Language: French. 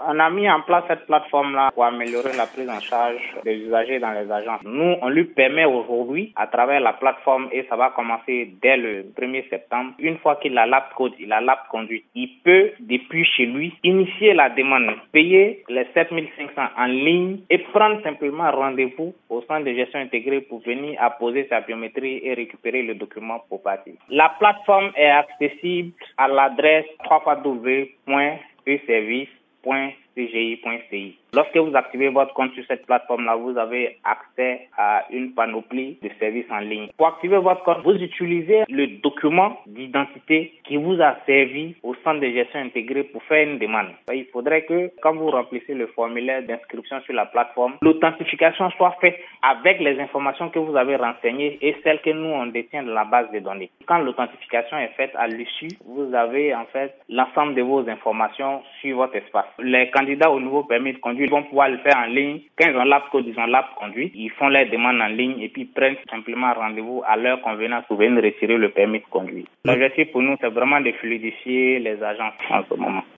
On a mis en place cette plateforme-là pour améliorer la prise en charge des usagers dans les agences. Nous, on lui permet aujourd'hui, à travers la plateforme, et ça va commencer dès le 1er septembre, une fois qu'il a l'app code, il a l'app conduite, il peut, depuis chez lui, initier la demande, payer les 7500 en ligne et prendre simplement rendez-vous au centre de gestion intégrée pour venir apposer sa biométrie et récupérer le document pour partir. La plateforme est accessible à l'adresse www.eservice.cgi.ci. Lorsque vous activez votre compte sur cette plateforme-là, vous avez accès à une panoplie de services en ligne. Pour activer votre compte, vous utilisez le document d'identité qui vous a servi au centre de gestion intégré pour faire une demande. Il faudrait que, quand vous remplissez le formulaire d'inscription sur la plateforme, l'authentification soit faite avec les informations que vous avez renseignées et celles que nous, on détient de la base de données. Quand l'authentification est faite à l'issue, vous avez en fait l'ensemble de vos informations sur votre espace. Les candidats au nouveau permis de conduire vont pouvoir le faire en ligne. Quand ils ont l'app code, ils ont l'app conduite. Ils font les demandes en ligne et puis prennent simplement rendez-vous à leur convenance pour venir retirer le permis de conduire. L'objectif pour nous, c'est vraiment de fluidifier les agences en ce moment.